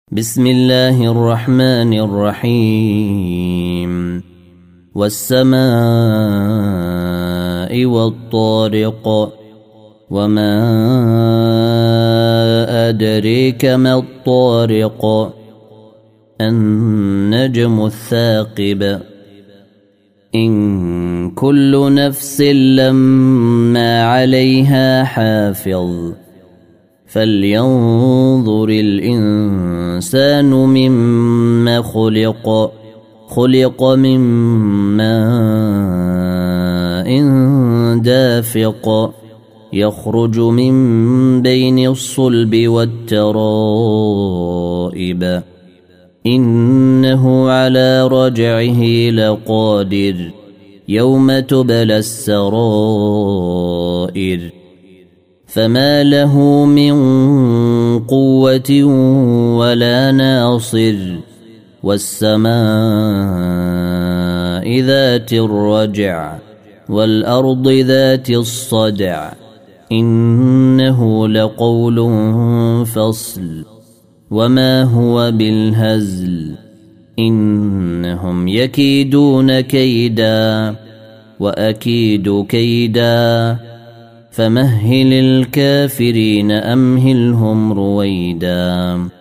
بسم الله الرحمن الرحيم والسماء والطارق وما أدريك ما الطارق النجم الثاقب إن كل نفس لما عليها حافظ فلينظر الإنسان مما خلق من ماء دافق يخرج من بين الصلب والترائب إنه على رجعه لقادر يوم تبلى السرائر فما له من قوة ولا ناصر والسماء ذات الرجع والأرض ذات الصدع إنه لقول فصل وما هو بالهزل إنهم يكيدون كيدا وأكيد كيدا فمهل الكافرين أمهلهم رويدا